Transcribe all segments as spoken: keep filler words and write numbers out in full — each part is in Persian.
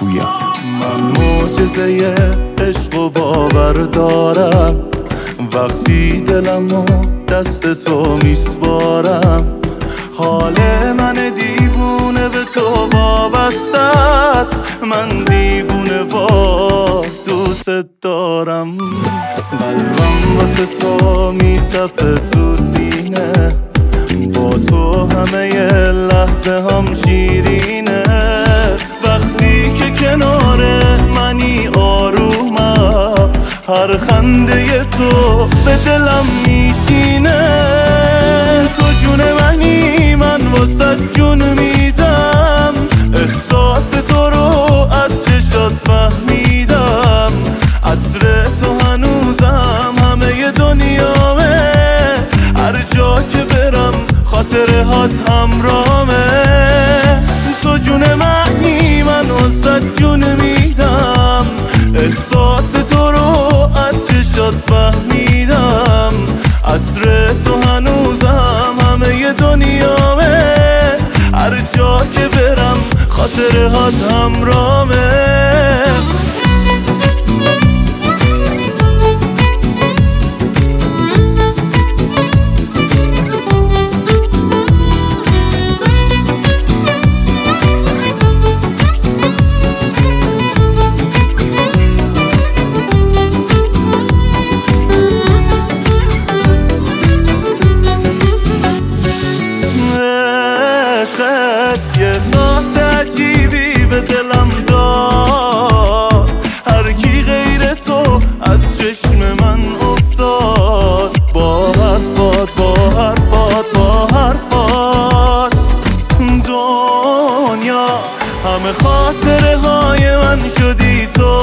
بگویم. من معجزه عشق و باور دارم، وقتی دلمو دست تو میسپارم. حال من دیوونه به تو وابسته است، من دیوونه وا دوست دارم. قلبم واسه تو میتپه تو سینه، با تو همه لحظه هم شیرینه. وقتی که کنار منی آرومم، هر خنده تو به دلم میشینه. تو جون منی، من واسه جون میدم، احساس تو رو از چشات فهمیدم. عطر تو هنوزم همه دنیامه، هر جا که برم خاطرهات همرامه. تو جون منی، من واسه جون میدم، احساس تو رو از چشات فهمیدم. عطر تو هنوزم همه دنیامه، هر جا که برم خاطرهات همرامه. عشقت یه احساس عجیبی به دلم داد، هر کی غیر تو از چشم من افتاد. با حرفات با حرفات با حرفات دنیا همه خاطره های من شدی تو.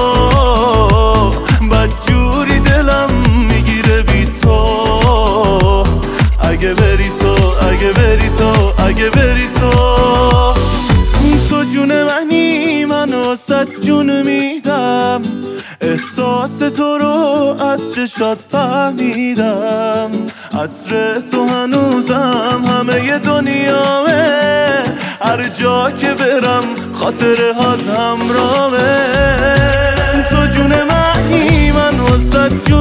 بدجوری دلم میگیره بی تو، اگه بری تو اگه بری تو اگه بری تو. تو جون منی، من واسه جون میدم، احساس تو رو از چشات فهمیدم. عطر تو هنوزم همه دنیامه، هر جا که برم خاطرهات همرامه. تو جون منی، من واسه جون